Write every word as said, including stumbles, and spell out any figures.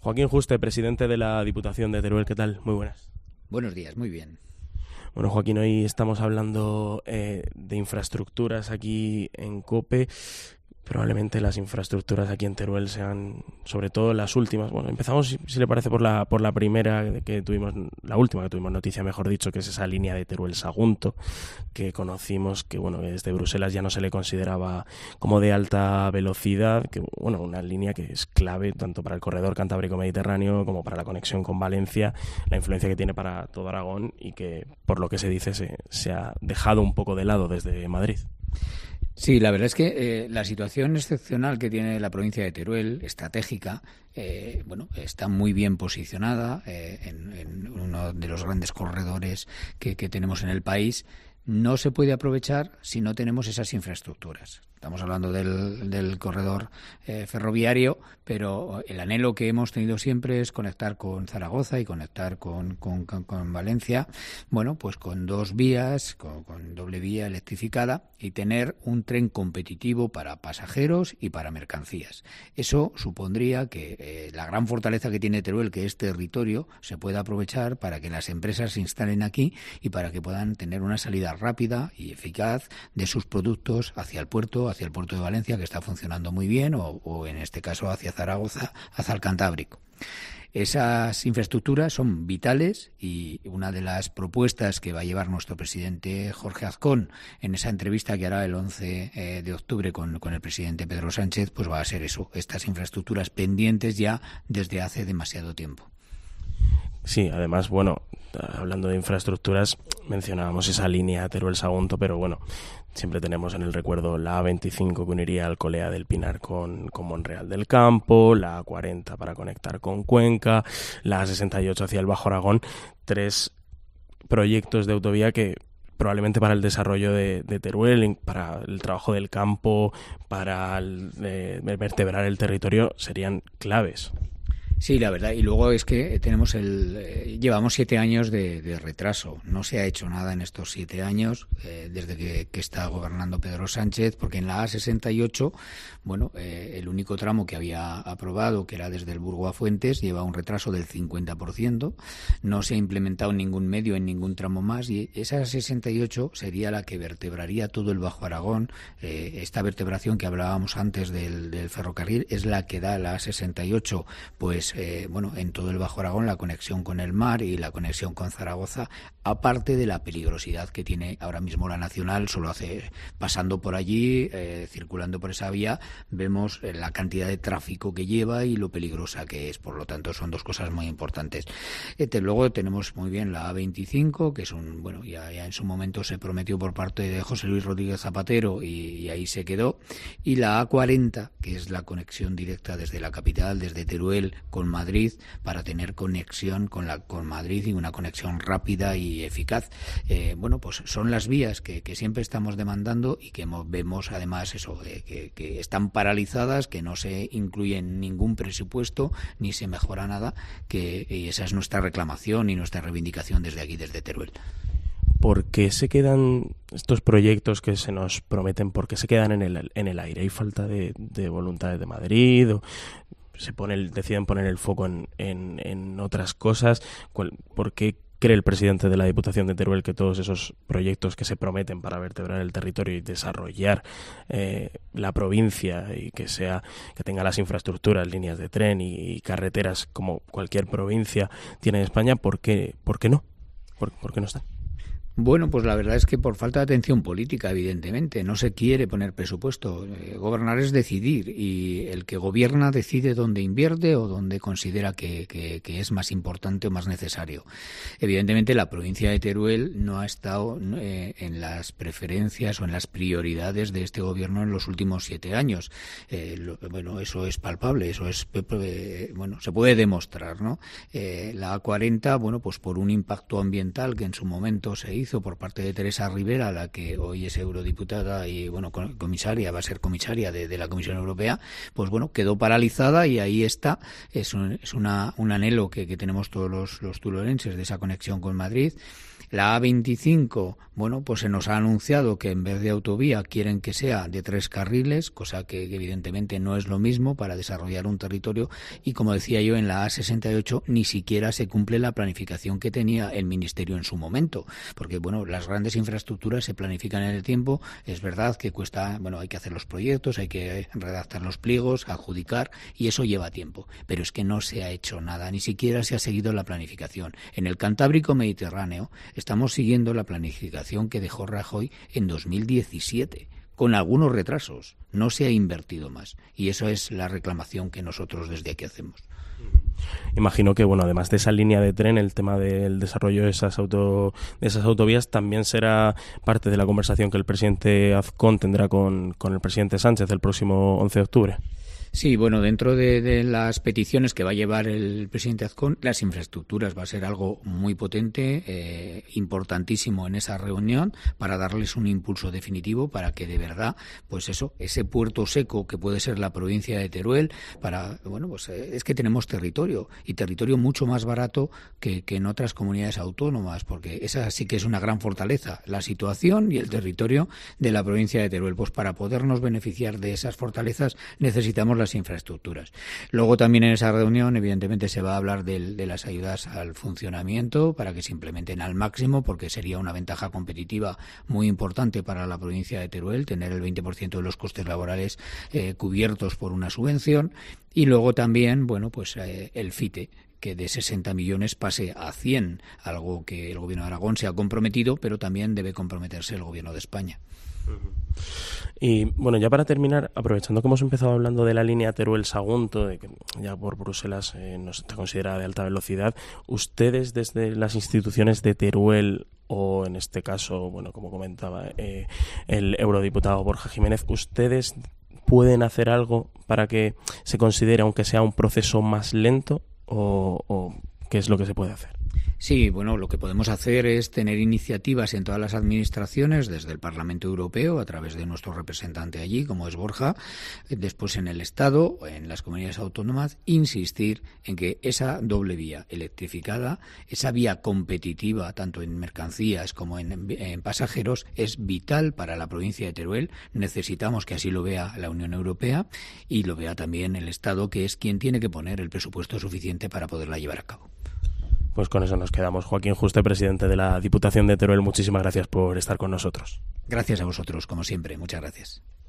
Joaquín Juste, presidente de la Diputación de Teruel, ¿qué tal? Muy buenas. Buenos días, muy bien. Bueno, Joaquín, hoy estamos hablando eh, de infraestructuras aquí en COPE. Probablemente las infraestructuras aquí en Teruel sean, sobre todo las últimas. Bueno, empezamos, si, si le parece, por la por la primera que tuvimos, la última que tuvimos noticia, mejor dicho, que es esa línea de Teruel-Sagunto, que conocimos que, bueno, desde Bruselas ya no se le consideraba como de alta velocidad, que, bueno, una línea que es clave tanto para el corredor cantábrico-mediterráneo como para la conexión con Valencia, la influencia que tiene para todo Aragón y que, por lo que se dice, se, se ha dejado un poco de lado desde Madrid. Sí, la verdad es que eh, la situación excepcional que tiene la provincia de Teruel, estratégica, eh, bueno, está muy bien posicionada eh, en, en uno de los grandes corredores que, que tenemos en el país. No se puede aprovechar si no tenemos esas infraestructuras. Estamos hablando del, del corredor eh, ferroviario, pero el anhelo que hemos tenido siempre es conectar con Zaragoza y conectar con, con, con, con Valencia, bueno, pues con dos vías, con, con doble vía electrificada y tener un tren competitivo para pasajeros y para mercancías. Eso supondría que eh, la gran fortaleza que tiene Teruel, que es territorio, se pueda aprovechar para que las empresas se instalen aquí y para que puedan tener una salida rápida y eficaz de sus productos hacia el puerto, hacia el puerto de Valencia, que está funcionando muy bien, o, o en este caso hacia Zaragoza, hacia el Cantábrico. Esas infraestructuras son vitales y una de las propuestas que va a llevar nuestro presidente Jorge Azcón en esa entrevista que hará el once de octubre con, con el presidente Pedro Sánchez, pues va a ser eso, estas infraestructuras pendientes ya desde hace demasiado tiempo. Sí, además, bueno, hablando de infraestructuras, mencionábamos esa línea Teruel-Sagunto, pero bueno, siempre tenemos en el recuerdo la A veinticinco que uniría Alcolea del Pinar con, con Monreal del Campo, la A cuarenta para conectar con Cuenca, la A sesenta y ocho hacia el Bajo Aragón, tres proyectos de autovía que probablemente para el desarrollo de, de Teruel, para el trabajo del campo, para el, de, de vertebrar el territorio, serían claves. Sí, la verdad. Y luego es que tenemos el eh, llevamos siete años de, de retraso. No se ha hecho nada en estos siete años eh, desde que, que está gobernando Pedro Sánchez, porque en la A sesenta y ocho, bueno, eh, el único tramo que había aprobado, que era desde el Burgo a Fuentes, lleva un retraso del cincuenta por ciento. No se ha implementado ningún medio en ningún tramo más y esa A sesenta y ocho sería la que vertebraría todo el Bajo Aragón. Eh, esta vertebración que hablábamos antes del, del ferrocarril es la que da la A sesenta y ocho, pues Eh, bueno, en todo el Bajo Aragón, la conexión con el mar y la conexión con Zaragoza, aparte de la peligrosidad que tiene ahora mismo la Nacional. Solo hace, pasando por allí, eh, circulando por esa vía, vemos eh, la cantidad de tráfico que lleva y lo peligrosa que es. Por lo tanto, son dos cosas muy importantes. Eh, te, luego tenemos muy bien la A veinticinco, que es un, bueno, ya, ya en su momento se prometió por parte de José Luis Rodríguez Zapatero y, y ahí se quedó, y la A cuarenta, que es la conexión directa desde la capital, desde Teruel, con Madrid, para tener conexión con la con Madrid y una conexión rápida y eficaz. Eh, bueno, pues son las vías que, que siempre estamos demandando y que vemos además eso, eh, que, que están paralizadas, que no se incluye en ningún presupuesto ni se mejora nada, que y esa es nuestra reclamación y nuestra reivindicación desde aquí, desde Teruel. ¿Por qué se quedan estos proyectos que se nos prometen, por qué se quedan en el, en el aire? ¿Hay falta de, de voluntad de Madrid o se pone el, deciden poner el foco en, en, en otras cosas? ¿Por qué cree el presidente de la Diputación de Teruel que todos esos proyectos que se prometen para vertebrar el territorio y desarrollar eh, la provincia y que sea que tenga las infraestructuras, líneas de tren y, y carreteras como cualquier provincia tiene en España, ¿por qué, por qué no? ¿Por, por qué no están? Bueno, pues la verdad es que por falta de atención política, evidentemente, no se quiere poner presupuesto. Eh, gobernar es decidir y el que gobierna decide dónde invierte o dónde considera que, que, que es más importante o más necesario. Evidentemente, la provincia de Teruel no ha estado eh, en las preferencias o en las prioridades de este gobierno en los últimos siete años. Eh, lo, bueno, eso es palpable, eso es eh, bueno, se puede demostrar, ¿no? Eh, la A cuarenta, bueno, pues por un impacto ambiental que en su momento se hizo, hizo por parte de Teresa Rivera, la que hoy es eurodiputada y bueno comisaria, va a ser comisaria de, de la Comisión Europea, pues bueno, quedó paralizada y ahí está. Es un, es una, un anhelo que, que tenemos todos los, los turolenses de esa conexión con Madrid. La A veinticinco, bueno, pues se nos ha anunciado que en vez de autovía quieren que sea de tres carriles, cosa que evidentemente no es lo mismo para desarrollar un territorio, y como decía yo, en la A sesenta y ocho ni siquiera se cumple la planificación que tenía el Ministerio en su momento, porque bueno, las grandes infraestructuras se planifican en el tiempo, es verdad que cuesta, bueno, hay que hacer los proyectos, hay que redactar los pliegos, adjudicar, y eso lleva tiempo, pero es que no se ha hecho nada, ni siquiera se ha seguido la planificación. En el Cantábrico Mediterráneo estamos siguiendo la planificación que dejó Rajoy en dos mil diecisiete, con algunos retrasos. No se ha invertido más. Y eso es la reclamación que nosotros desde aquí hacemos. Imagino que, bueno, además de esa línea de tren, el tema del desarrollo de esas, auto, de esas autovías también será parte de la conversación que el presidente Azcón tendrá con, con el presidente Sánchez el próximo once de octubre. Sí, bueno, dentro de, de las peticiones que va a llevar el presidente Azcón, las infraestructuras va a ser algo muy potente, eh, importantísimo en esa reunión, para darles un impulso definitivo para que de verdad, pues eso, ese puerto seco que puede ser la provincia de Teruel, para, bueno, pues eh, es que tenemos territorio, y territorio mucho más barato que, que en otras comunidades autónomas, porque esa sí que es una gran fortaleza, la situación y el territorio de la provincia de Teruel. Pues para podernos beneficiar de esas fortalezas necesitamos la las infraestructuras. Luego también en esa reunión evidentemente se va a hablar de, de las ayudas al funcionamiento para que se implementen al máximo, porque sería una ventaja competitiva muy importante para la provincia de Teruel tener el veinte por ciento de los costes laborales eh, cubiertos por una subvención. Y luego también, bueno, pues eh, el FITE, que de sesenta millones pase a cien, algo que el gobierno de Aragón se ha comprometido, pero también debe comprometerse el gobierno de España. Y bueno, ya para terminar, aprovechando que hemos empezado hablando de la línea Teruel-Sagunto, de que ya por Bruselas eh, no está considerada de alta velocidad, ustedes desde las instituciones de Teruel, o en este caso, bueno, como comentaba eh, el eurodiputado Borja Jiménez, ¿ustedes pueden hacer algo para que se considere, aunque sea un proceso más lento, o, o qué es lo que se puede hacer? Sí, bueno, lo que podemos hacer es tener iniciativas en todas las administraciones, desde el Parlamento Europeo, a través de nuestro representante allí, como es Borja, después en el Estado, en las comunidades autónomas, insistir en que esa doble vía electrificada, esa vía competitiva, tanto en mercancías como en, en pasajeros, es vital para la provincia de Teruel. Necesitamos que así lo vea la Unión Europea y lo vea también el Estado, que es quien tiene que poner el presupuesto suficiente para poderla llevar a cabo. Pues con eso nos quedamos. Joaquín Juste, presidente de la Diputación de Teruel, muchísimas gracias por estar con nosotros. Gracias a vosotros, como siempre. Muchas gracias.